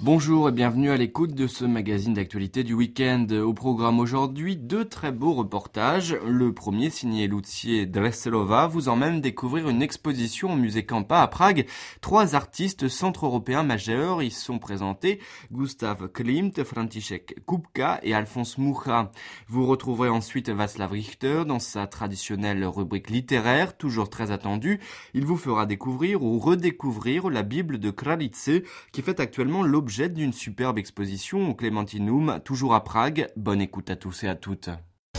Bonjour et bienvenue à l'écoute de ce magazine d'actualité du week-end. Au programme aujourd'hui, 2 très beaux reportages. Le premier, signé Lucie Dresselova, vous emmène découvrir une exposition au musée Kampa à Prague. 3 artistes centre-européens majeurs y sont présentés, Gustav Klimt, František Kupka et Alfons Mucha. Vous retrouverez ensuite Václav Richter dans sa traditionnelle rubrique littéraire, toujours très attendue. Il vous fera découvrir ou redécouvrir la Bible de Kralice, qui fait actuellement l'objet d'une superbe exposition au Clementinum, toujours à Prague. Bonne écoute à tous et à toutes.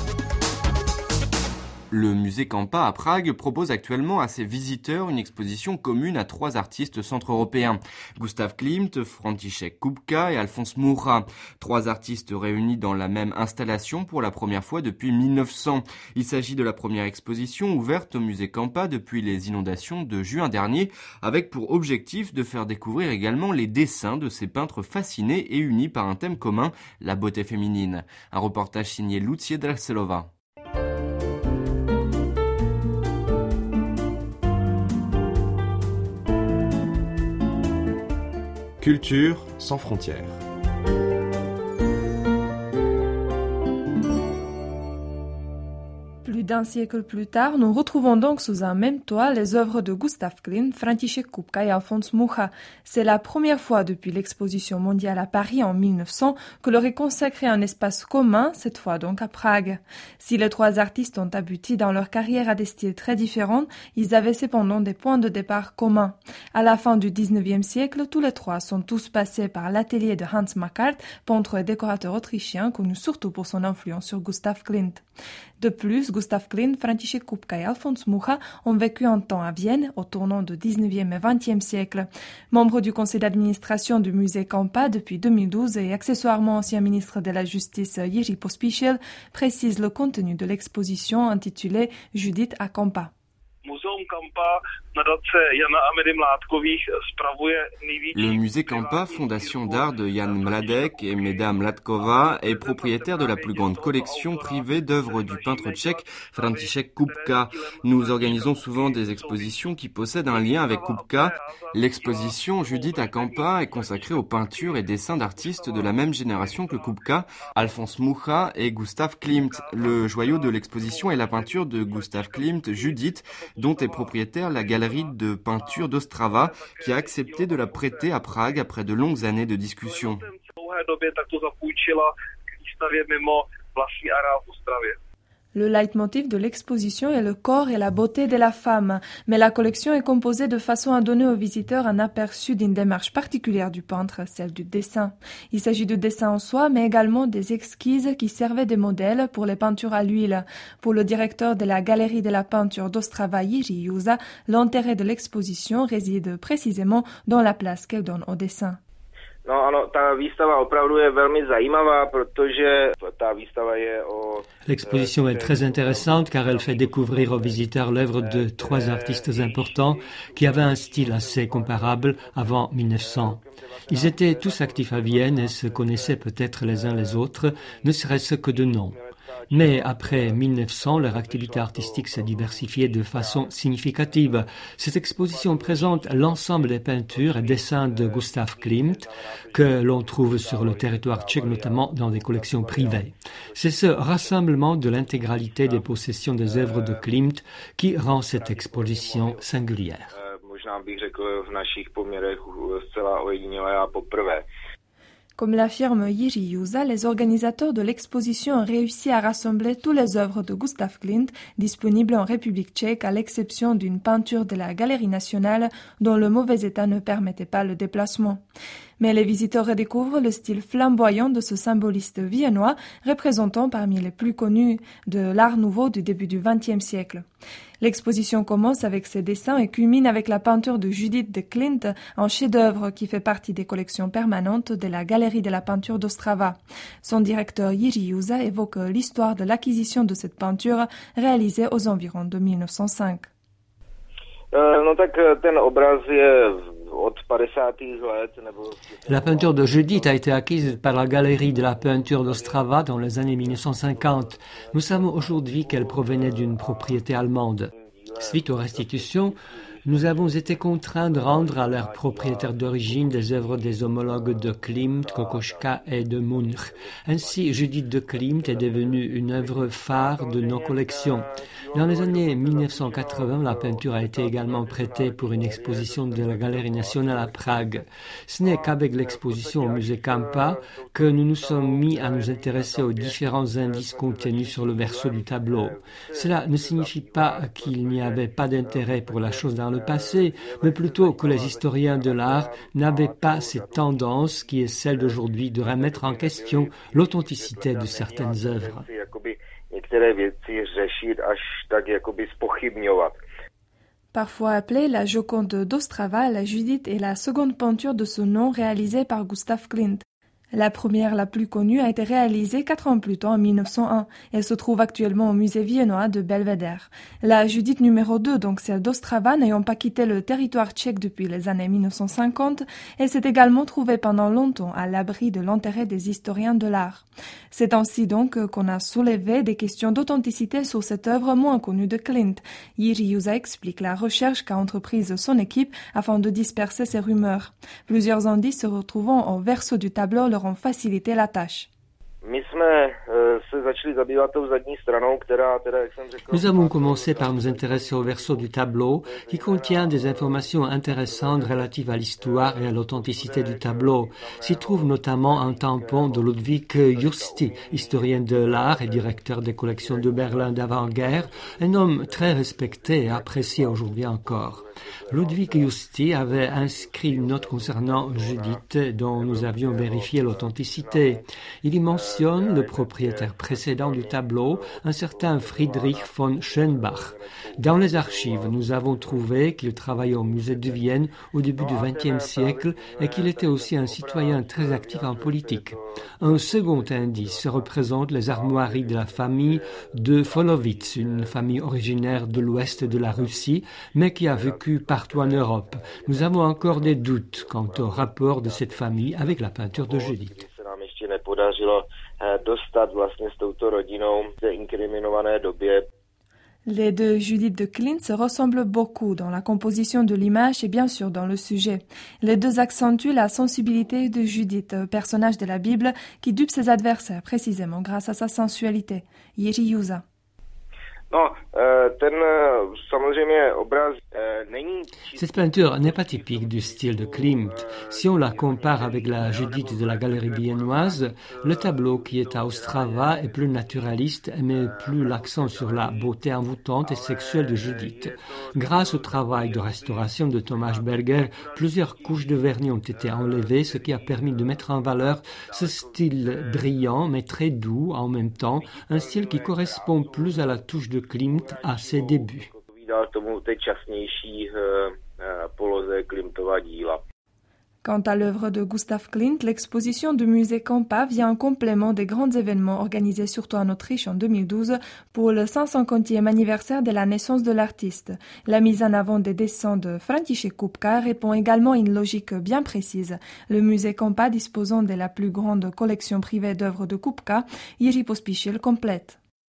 Le musée Kampa à Prague propose actuellement à ses visiteurs une exposition commune à 3 artistes centre-européens. Gustav Klimt, František Kupka et Alfons Mucha. 3 artistes réunis dans la même installation pour la première fois depuis 1900. Il s'agit de la première exposition ouverte au musée Kampa depuis les inondations de juin dernier, avec pour objectif de faire découvrir également les dessins de ces peintres fascinés et unis par un thème commun, la beauté féminine. Un reportage signé Lucie Dresselova. Culture sans frontières. Plus d'un siècle plus tard, nous retrouvons donc sous un même toit les œuvres de Gustav Klimt, František Kupka et Alfons Mucha. C'est la première fois depuis l'exposition mondiale à Paris en 1900 que leur est consacré un espace commun, cette fois donc à Prague. Si les 3 artistes ont abouti dans leur carrière à des styles très différents, ils avaient cependant des points de départ communs. À la fin du 19e siècle, tous les 3 sont tous passés par l'atelier de Hans Makart, peintre et décorateur autrichien connu surtout pour son influence sur Gustav Klimt. De plus, Gustav Klimt, František Kupka et Alfons Mucha ont vécu un temps à Vienne au tournant du 19e et 20e siècle. Membre du conseil d'administration du musée Kampa depuis 2012 et accessoirement ancien ministre de la Justice Jiří Pospíšil, précise le contenu de l'exposition intitulée Judith à Kampa. Le musée Kampa, fondation d'art de Jan Mladek et Meda Mladkova, est propriétaire de la plus grande collection privée d'œuvres du peintre tchèque František Kupka. Nous organisons souvent des expositions qui possèdent un lien avec Kupka. L'exposition Judith à Kampa est consacrée aux peintures et dessins d'artistes de la même génération que Kupka, Alfons Mucha et Gustav Klimt. Le joyau de l'exposition est la peinture de Gustav Klimt, Judith, dont est propriétaire la galerie de peinture d'Ostrava, qui a accepté de la prêter à Prague après de longues années de discussions. Le leitmotiv de l'exposition est le corps et la beauté de la femme, mais la collection est composée de façon à donner aux visiteurs un aperçu d'une démarche particulière du peintre, celle du dessin. Il s'agit de dessins en soi, mais également des esquisses qui servaient de modèles pour les peintures à l'huile. Pour le directeur de la galerie de la peinture d'Ostrava, Jiří Juza, l'intérêt de l'exposition réside précisément dans la place qu'elle donne au dessin. L'exposition est très intéressante car elle fait découvrir aux visiteurs l'œuvre de 3 artistes importants qui avaient un style assez comparable avant 1900. Ils étaient tous actifs à Vienne et se connaissaient peut-être les uns les autres, ne serait-ce que de nom. Mais après 1900, leur activité artistique s'est diversifiée de façon significative. Cette exposition présente l'ensemble des peintures et dessins de Gustav Klimt que l'on trouve sur le territoire tchèque, notamment dans des collections privées. C'est ce rassemblement de l'intégralité des possessions des œuvres de Klimt qui rend cette exposition singulière. Comme l'affirme Jiří Juza, les organisateurs de l'exposition ont réussi à rassembler toutes les œuvres de Gustav Klimt disponibles en République tchèque, à l'exception d'une peinture de la Galerie nationale dont le mauvais état ne permettait pas le déplacement. Mais les visiteurs redécouvrent le style flamboyant de ce symboliste viennois, représentant parmi les plus connus de l'art nouveau du début du XXe siècle. L'exposition commence avec ses dessins et culmine avec la peinture de Judith de Klimt, un chef-d'œuvre qui fait partie des collections permanentes de la Galerie de la peinture d'Ostrava. Son directeur Jiří Juza évoque l'histoire de l'acquisition de cette peinture réalisée aux environs de 1905. La peinture de Judith a été acquise par la Galerie de la peinture d'Ostrava dans les années 1950. Nous savons aujourd'hui qu'elle provenait d'une propriété allemande. Suite aux restitutions, Nous avons été contraints de rendre à leurs propriétaires d'origine des œuvres des homologues de Klimt, Kokoschka et de Munch. Ainsi, Judith de Klimt est devenue une œuvre phare de nos collections. Dans les années 1980, la peinture a été également prêtée pour une exposition de la Galerie nationale à Prague. Ce n'est qu'avec l'exposition au musée Kampa que nous nous sommes mis à nous intéresser aux différents indices contenus sur le verso du tableau. Cela ne signifie pas qu'il n'y avait pas d'intérêt pour la chose dans le passé, mais plutôt que les historiens de l'art n'avaient pas cette tendance qui est celle d'aujourd'hui de remettre en question l'authenticité de certaines œuvres. Parfois appelée la Joconde d'Ostrava, la Judith est la seconde peinture de ce nom réalisée par Gustav Klimt. La première, la plus connue, a été réalisée 4 ans plus tôt, en 1901. Elle se trouve actuellement au musée viennois de Belvedere. La Judith numéro 2, donc celle d'Ostrava, n'ayant pas quitté le territoire tchèque depuis les années 1950, elle s'est également trouvée pendant longtemps à l'abri de l'intérêt des historiens de l'art. C'est ainsi donc qu'on a soulevé des questions d'authenticité sur cette œuvre moins connue de Klimt. Jiří Jusa explique la recherche qu'a entreprise son équipe afin de disperser ces rumeurs. Plusieurs indices se retrouvant au verso du tableau leur ont facilité la tâche. Nous avons commencé par nous intéresser au verso du tableau qui contient des informations intéressantes relatives à l'histoire et à l'authenticité du tableau. S'y trouve notamment un tampon de Ludwig Justi, historien de l'art et directeur des collections de Berlin d'avant-guerre, un homme très respecté et apprécié aujourd'hui encore. Ludwig Justi avait inscrit une note concernant Judith dont nous avions vérifié l'authenticité. Il y mentionne le propriétaire précédent du tableau, un certain Friedrich von Schönbach. Dans les archives, nous avons trouvé qu'il travaillait au musée de Vienne au début du XXe siècle et qu'il était aussi un citoyen très actif en politique. Un second indice représente les armoiries de la famille de Folovitz, une famille originaire de l'ouest de la Russie, mais qui a vécu partout en Europe. Nous avons encore des doutes quant au rapport de cette famille avec la peinture de Judith. Les deux Judith de Klimt se ressemblent beaucoup dans la composition de l'image et bien sûr dans le sujet. Les deux accentuent la sensibilité de Judith, personnage de la Bible qui dupe ses adversaires précisément grâce à sa sensualité. Jiří Jusa. Cette peinture n'est pas typique du style de Klimt. Si on la compare avec la Judith de la galerie viennoise, le tableau qui est à Ostrava est plus naturaliste et met plus l'accent sur la beauté envoûtante et sexuelle de Judith. Grâce au travail de restauration de Thomas Berger, plusieurs couches de vernis ont été enlevées, ce qui a permis de mettre en valeur ce style brillant mais très doux en même temps, un style qui correspond plus à la touche de Klimt à ses débuts. Quant à l'œuvre de Gustav Klimt, l'exposition du musée Kampa vient en complément des grands événements organisés surtout en Autriche en 2012 pour le 150e anniversaire de la naissance de l'artiste. La mise en avant des dessins de František Kupka répond également à une logique bien précise. Le musée Kampa, disposant de la plus grande collection privée d'œuvres de Kupka, Jiří Pospíšil complète.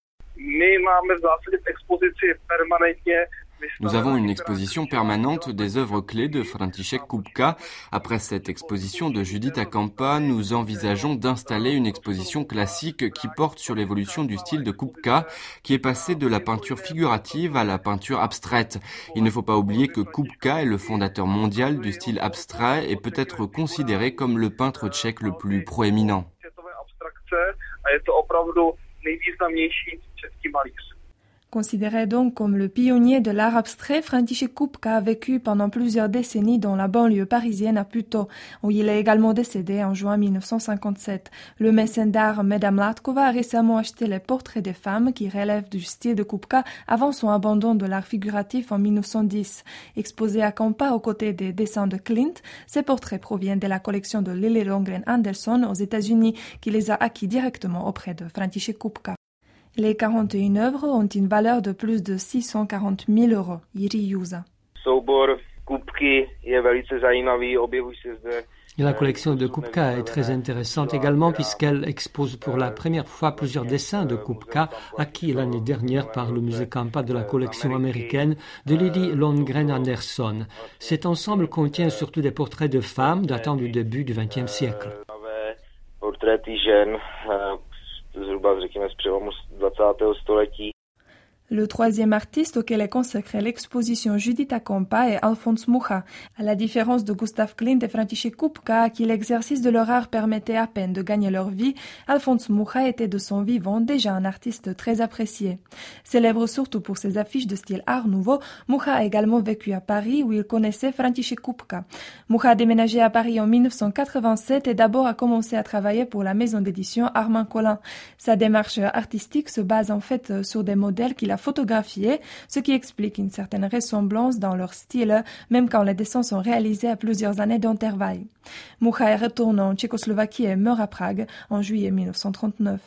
Nous avons une exposition permanente des œuvres clés de František Kupka. Après cette exposition de Judith à Kampa, nous envisageons d'installer une exposition classique qui porte sur l'évolution du style de Kupka, qui est passé de la peinture figurative à la peinture abstraite. Il ne faut pas oublier que Kupka est le fondateur mondial du style abstrait et peut être considéré comme le peintre tchèque le plus proéminent. Considéré donc comme le pionnier de l'art abstrait, František Kupka a vécu pendant plusieurs décennies dans la banlieue parisienne à Puto, où il est également décédé en juin 1957. Le mécène d'art Meda Mládková a récemment acheté les portraits des femmes qui relèvent du style de Kupka avant son abandon de l'art figuratif en 1910. Exposés à Kampa aux côtés des dessins de Klimt, ces portraits proviennent de la collection de Lili Lundgren Andersson aux États-Unis, qui les a acquis directement auprès de František Kupka. Les 41 œuvres ont une valeur de plus de 640 000 €. Jiří Jusa. Et la collection de Kupka est très intéressante également puisqu'elle expose pour la première fois plusieurs dessins de Kupka acquis l'année dernière par le musée Kampa de la collection américaine de Lily Lundgren Anderson. Cet ensemble contient surtout des portraits de femmes datant du début du XXe siècle. Le troisième artiste auquel est consacrée l'exposition Judita Kompa est Alfons Mucha. À la différence de Gustav Klimt et František Kupka, à qui l'exercice de leur art permettait à peine de gagner leur vie, Alfons Mucha était de son vivant déjà un artiste très apprécié. Célèbre surtout pour ses affiches de style Art Nouveau, Mucha a également vécu à Paris où il connaissait František Kupka. Mucha a déménagé à Paris en 1987 et d'abord a commencé à travailler pour la maison d'édition Armand Collin. Sa démarche artistique se base en fait sur des modèles qu'il a photographiés, ce qui explique une certaine ressemblance dans leur style, même quand les dessins sont réalisés à plusieurs années d'intervalle. Mucha retourne en Tchécoslovaquie et meurt à Prague en juillet 1939.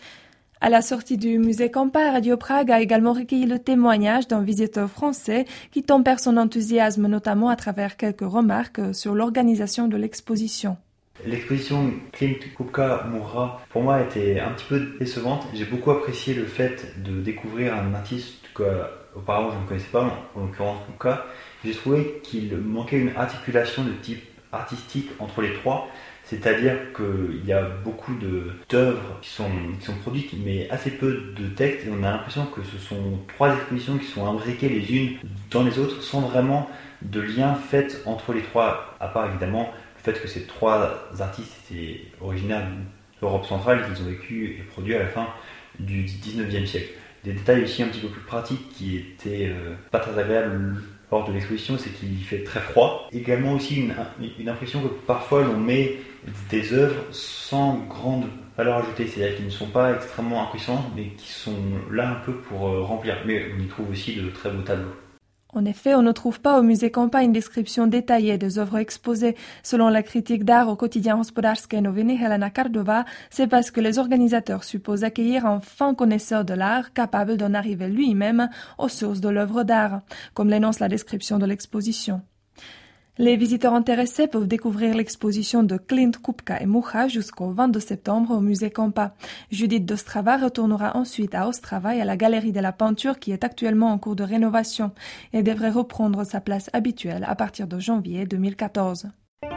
À la sortie du musée Kampa, Radio Prague a également recueilli le témoignage d'un visiteur français qui tempère son enthousiasme notamment à travers quelques remarques sur l'organisation de l'exposition. L'exposition Klimt, Kupka, Mucha, pour moi, était un petit peu décevante. J'ai beaucoup apprécié le fait de découvrir un artiste qu'auparavant je ne connaissais pas, en l'occurrence Kupka. J'ai trouvé qu'il manquait une articulation de type artistique entre les trois, c'est-à-dire qu'il y a beaucoup d'œuvres qui sont produites, mais assez peu de textes, et on a l'impression que ce sont trois expositions qui sont imbriquées les unes dans les autres, sans vraiment de lien fait entre les trois, à part évidemment le fait que ces trois artistes étaient originaires d'Europe centrale, qu'ils ont vécu et produit à la fin du 19e siècle. Des détails aussi un petit peu plus pratiques qui étaient pas très agréables lors de l'exposition, c'est qu'il fait très froid. Également aussi une impression que parfois l'on met des œuvres sans grande valeur ajoutée, c'est-à-dire qu'ils ne sont pas extrêmement impressionnants, mais qui sont là un peu pour remplir. Mais on y trouve aussi de très beaux tableaux. En effet, on ne trouve pas au musée Kampa une description détaillée des œuvres exposées. Selon la critique d'art au quotidien Hospodářské noviny Helena Kardová, c'est parce que les organisateurs supposent accueillir un fin connaisseur de l'art capable d'en arriver lui-même aux sources de l'œuvre d'art, comme l'énonce la description de l'exposition. Les visiteurs intéressés peuvent découvrir l'exposition de Klimt, Kupka et Mucha jusqu'au 22 septembre au musée Kampa. Judith d'Ostrava retournera ensuite à Ostrava et à la Galerie de la Peinture qui est actuellement en cours de rénovation et devrait reprendre sa place habituelle à partir de janvier 2014.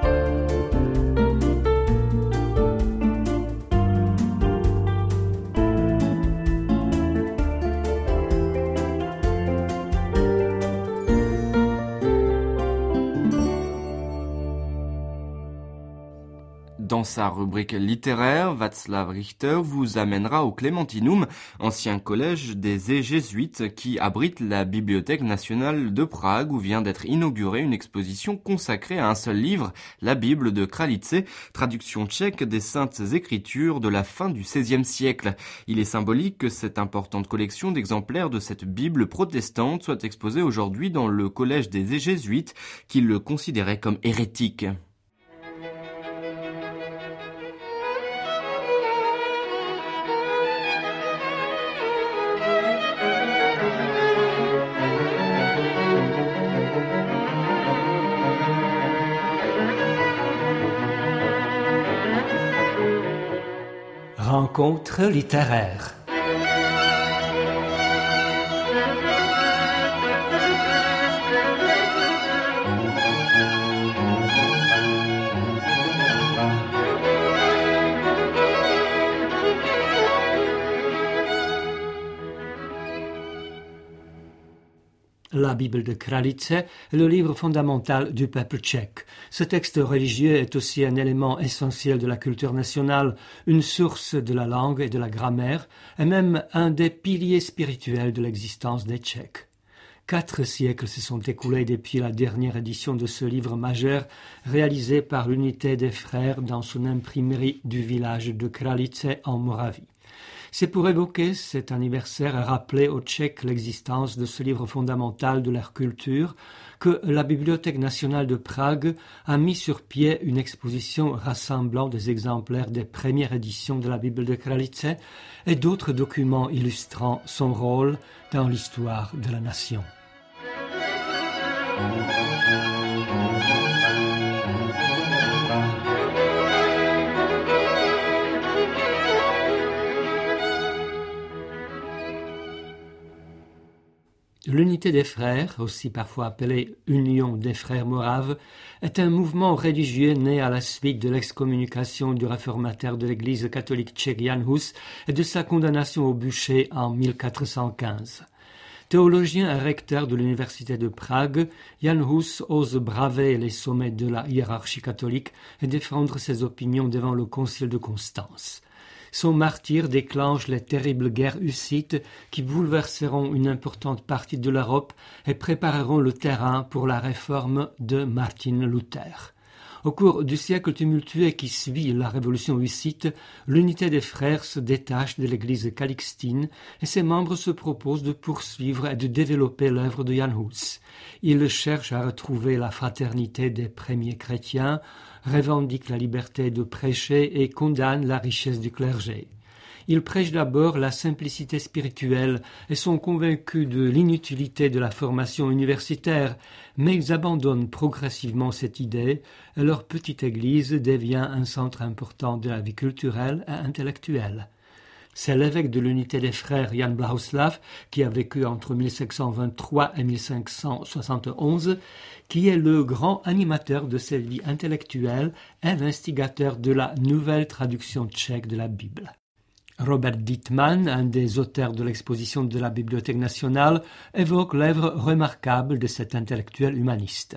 Dans sa rubrique littéraire, Václav Richter vous amènera au Clémentinum, ancien collège des jésuites qui abrite la Bibliothèque nationale de Prague où vient d'être inaugurée une exposition consacrée à un seul livre, la Bible de Kralice, traduction tchèque des Saintes Écritures de la fin du XVIe siècle. Il est symbolique que cette importante collection d'exemplaires de cette Bible protestante soit exposée aujourd'hui dans le collège des jésuites qui le considérait comme hérétique. Rencontre littéraire. La Bible de Kralice est le livre fondamental du peuple tchèque. Ce texte religieux est aussi un élément essentiel de la culture nationale, une source de la langue et de la grammaire, et même un des piliers spirituels de l'existence des Tchèques. 4 siècles se sont écoulés depuis la dernière édition de ce livre majeur, réalisé par l'Unité des Frères dans son imprimerie du village de Kralice en Moravie. C'est pour évoquer cet anniversaire et rappeler aux Tchèques l'existence de ce livre fondamental de leur culture que la Bibliothèque nationale de Prague a mis sur pied une exposition rassemblant des exemplaires des premières éditions de la Bible de Kralice et d'autres documents illustrant son rôle dans l'histoire de la nation. L'unité des frères, aussi parfois appelée Union des frères moraves, est un mouvement religieux né à la suite de l'excommunication du réformateur de l'Église catholique tchèque Jan Hus et de sa condamnation au bûcher en 1415. Théologien et recteur de l'Université de Prague, Jan Hus ose braver les sommets de la hiérarchie catholique et défendre ses opinions devant le concile de Constance. Son martyre déclenche les terribles guerres hussites qui bouleverseront une importante partie de l'Europe et prépareront le terrain pour la réforme de Martin Luther. Au cours du siècle tumultueux qui suit la révolution hussite, l'unité des frères se détache de l'église calixtine et ses membres se proposent de poursuivre et de développer l'œuvre de Jan Hus. Ils cherchent à retrouver la fraternité des premiers chrétiens, revendiquent la liberté de prêcher et condamnent la richesse du clergé. Ils prêchent d'abord la simplicité spirituelle et sont convaincus de l'inutilité de la formation universitaire, mais ils abandonnent progressivement cette idée et leur petite église devient un centre important de la vie culturelle et intellectuelle. C'est l'évêque de l'unité des frères Jan Blahoslav, qui a vécu entre 1523 et 1571, qui est le grand animateur de cette vie intellectuelle et l'instigateur de la nouvelle traduction tchèque de la Bible. Robert Dittmann, un des auteurs de l'exposition de la Bibliothèque nationale, évoque l'œuvre remarquable de cet intellectuel humaniste.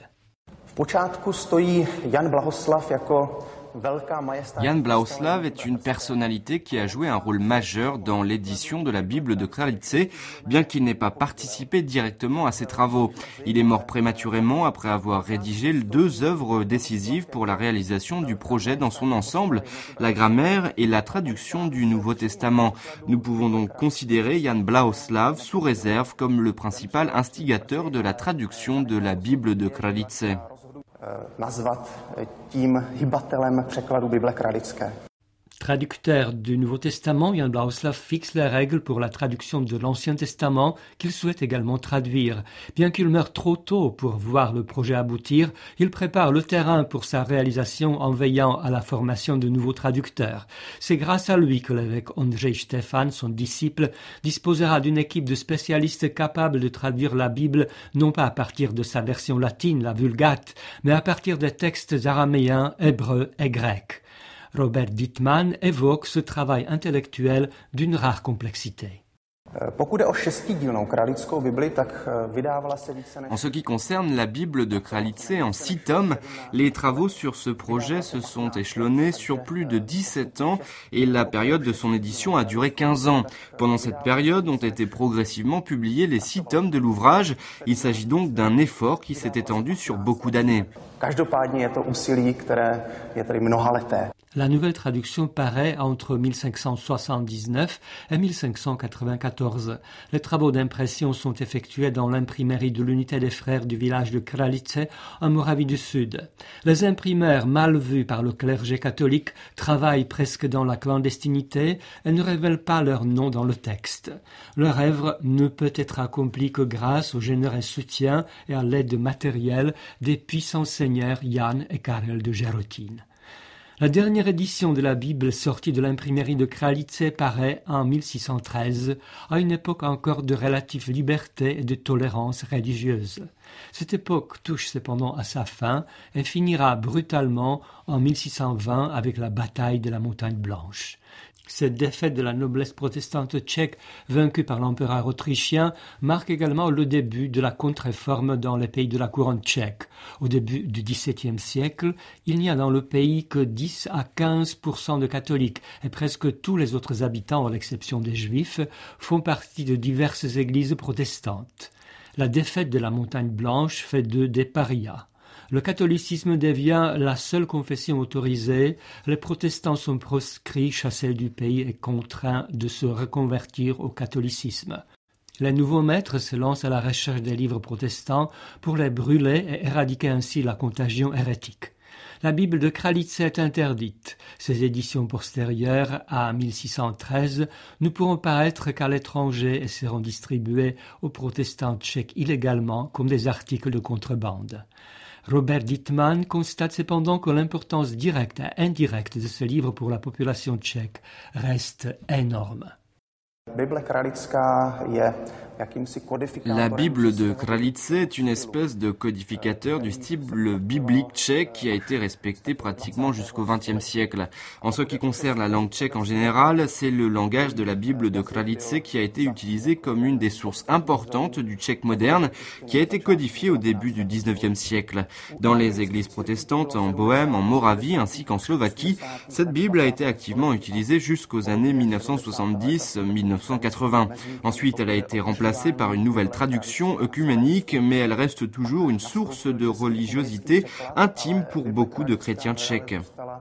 Jan Blahoslav est une personnalité qui a joué un rôle majeur dans l'édition de la Bible de Kralice, bien qu'il n'ait pas participé directement à ses travaux. Il est mort prématurément après avoir rédigé 2 œuvres décisives pour la réalisation du projet dans son ensemble, la grammaire et la traduction du Nouveau Testament. Nous pouvons donc considérer Jan Blahoslav sous réserve comme le principal instigateur de la traduction de la Bible de Kralice. Nazvat tím hybatelem překladu Bible kralické. Traducteur du Nouveau Testament, Jan Blahoslav fixe les règles pour la traduction de l'Ancien Testament qu'il souhaite également traduire. Bien qu'il meure trop tôt pour voir le projet aboutir, il prépare le terrain pour sa réalisation en veillant à la formation de nouveaux traducteurs. C'est grâce à lui que l'évêque Ondřej Štefan, son disciple, disposera d'une équipe de spécialistes capables de traduire la Bible non pas à partir de sa version latine, la Vulgate, mais à partir des textes araméens, hébreux et grecs. Robert Dittmann évoque ce travail intellectuel d'une rare complexité. En ce qui concerne la Bible de Kralice en 6 tomes, les travaux sur ce projet se sont échelonnés sur plus de 17 ans et la période de son édition a duré 15 ans. Pendant cette période ont été progressivement publiés les 6 tomes de l'ouvrage. Il s'agit donc d'un effort qui s'est étendu sur beaucoup d'années. La nouvelle traduction paraît entre 1579 et 1594. Les travaux d'impression sont effectués dans l'imprimerie de l'unité des frères du village de Kralice, en Moravie du Sud. Les imprimeurs, mal vus par le clergé catholique, travaillent presque dans la clandestinité et ne révèlent pas leur nom dans le texte. Leur œuvre ne peut être accomplie que grâce au généreux soutien et à l'aide matérielle des puissants seigneurs Jan et Karel de Žerotín. La dernière édition de la Bible sortie de l'imprimerie de Kralice paraît en 1613, à une époque encore de relative liberté et de tolérance religieuse. Cette époque touche cependant à sa fin et finira brutalement en 1620 avec la bataille de la Montagne Blanche. Cette défaite de la noblesse protestante tchèque vaincue par l'empereur autrichien marque également le début de la contre-réforme dans les pays de la couronne tchèque. Au début du XVIIe siècle, il n'y a dans le pays que 10 à 15% de catholiques et presque tous les autres habitants, à l'exception des juifs, font partie de diverses églises protestantes. La défaite de la Montagne Blanche fait d'eux des parias. Le catholicisme devient la seule confession autorisée, les protestants sont proscrits, chassés du pays et contraints de se reconvertir au catholicisme. Les nouveaux maîtres se lancent à la recherche des livres protestants pour les brûler et éradiquer ainsi la contagion hérétique. La Bible de Kralice est interdite. Ses éditions postérieures à 1613 ne pourront paraître qu'à l'étranger et seront distribuées aux protestants tchèques illégalement comme des articles de contrebande. Robert Dittmann constate cependant que l'importance directe et indirecte de ce livre pour la population tchèque reste énorme. La Bible de Kralice est une espèce de codificateur du style biblique tchèque qui a été respecté pratiquement jusqu'au XXe siècle. En ce qui concerne la langue tchèque en général, c'est le langage de la Bible de Kralice qui a été utilisé comme une des sources importantes du tchèque moderne qui a été codifié au début du XIXe siècle. Dans les églises protestantes en Bohême, en Moravie ainsi qu'en Slovaquie, cette Bible a été activement utilisée jusqu'aux années 1970-1980. Ensuite, elle a été remplacée par une nouvelle traduction œcuménique, mais elle reste toujours une source de religiosité intime pour beaucoup de chrétiens tchèques.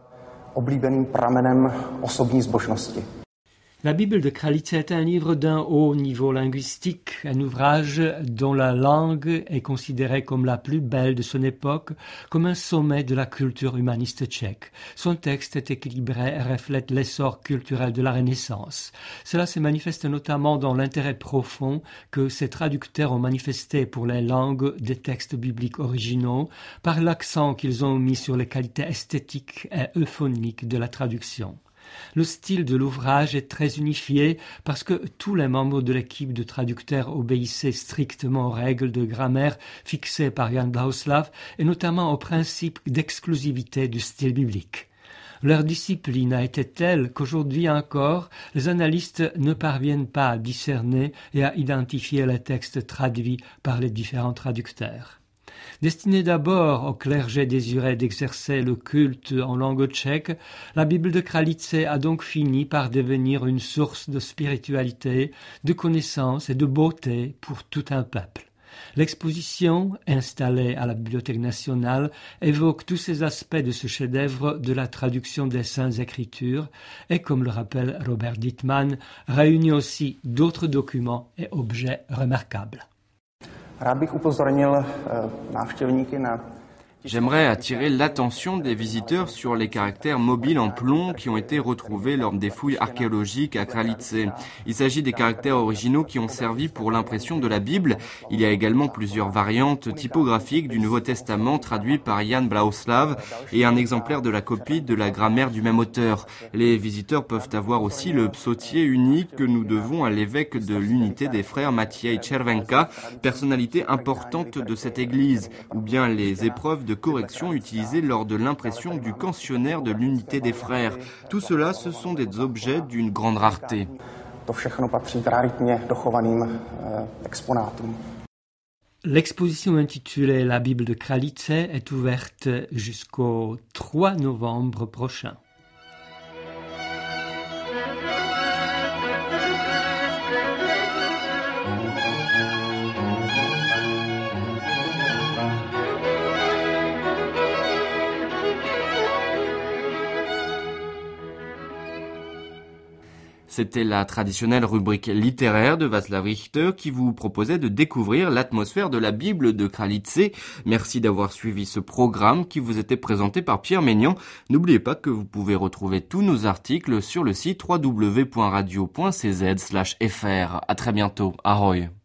La Bible de Kralice est un livre d'un haut niveau linguistique, un ouvrage dont la langue est considérée comme la plus belle de son époque, comme un sommet de la culture humaniste tchèque. Son texte est équilibré et reflète l'essor culturel de la Renaissance. Cela se manifeste notamment dans l'intérêt profond que ses traducteurs ont manifesté pour les langues des textes bibliques originaux, par l'accent qu'ils ont mis sur les qualités esthétiques et euphoniques de la traduction. Le style de l'ouvrage est très unifié parce que tous les membres de l'équipe de traducteurs obéissaient strictement aux règles de grammaire fixées par Jan Blahoslav et notamment au principe d'exclusivité du style biblique. Leur discipline a été telle qu'aujourd'hui encore, les analystes ne parviennent pas à discerner et à identifier les textes traduits par les différents traducteurs. Destinée d'abord au clergé désiré d'exercer le culte en langue tchèque, la Bible de Kralice a donc fini par devenir une source de spiritualité, de connaissance et de beauté pour tout un peuple. L'exposition, installée à la Bibliothèque nationale, évoque tous ces aspects de ce chef-d'œuvre de la traduction des Saintes Écritures et, comme le rappelle Robert Dittmann, réunit aussi d'autres documents et objets remarquables. J'aimerais attirer l'attention des visiteurs sur les caractères mobiles en plomb qui ont été retrouvés lors des fouilles archéologiques à Kralice. Il s'agit des caractères originaux qui ont servi pour l'impression de la Bible. Il y a également plusieurs variantes typographiques du Nouveau Testament traduit par Jan Blahoslav et un exemplaire de la copie de la grammaire du même auteur. Les visiteurs peuvent avoir aussi le psautier unique que nous devons à l'évêque de l'unité des frères Maciej Červenka, personnalité importante de cette église, ou bien les épreuves de correction utilisées lors de l'impression du cancionnaire de l'unité des frères. Tout cela, ce sont des objets d'une grande rareté. L'exposition intitulée La Bible de Kralice est ouverte jusqu'au 3 novembre prochain. C'était la traditionnelle rubrique littéraire de Václav Richter qui vous proposait de découvrir l'atmosphère de la Bible de Kralice. Merci d'avoir suivi ce programme qui vous était présenté par Pierre Maignan. N'oubliez pas que vous pouvez retrouver tous nos articles sur le site www.radio.cz/fr. À très bientôt. Ahoy.